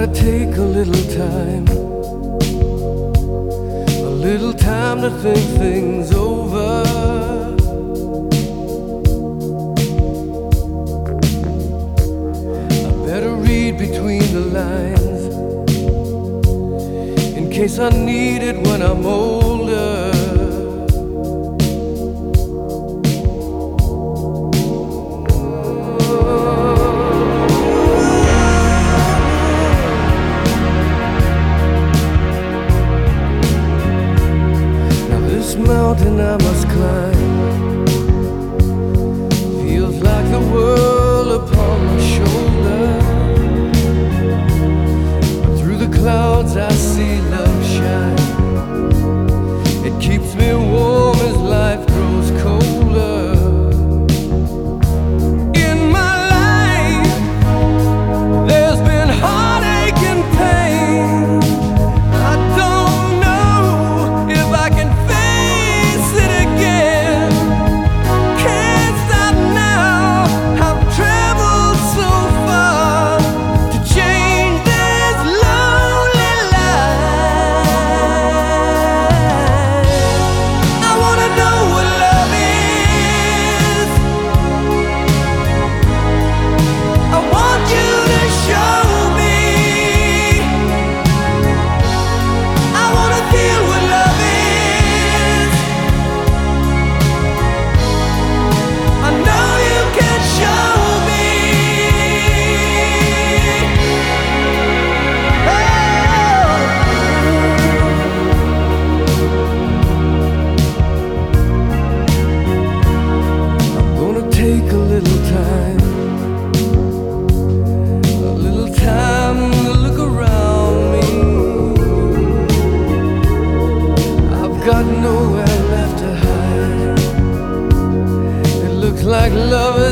gotta take a little time to think things over. I better read between the lines in case I need it when I'm older. Mountain I must climb feels like the world upon my shoulder, but through the clouds I see love shine. It keeps me warm as life grows colder. In my life there's been heartache and pain. I don't know if I can take a little time to look around me. I've got nowhere left to hide. It looks like love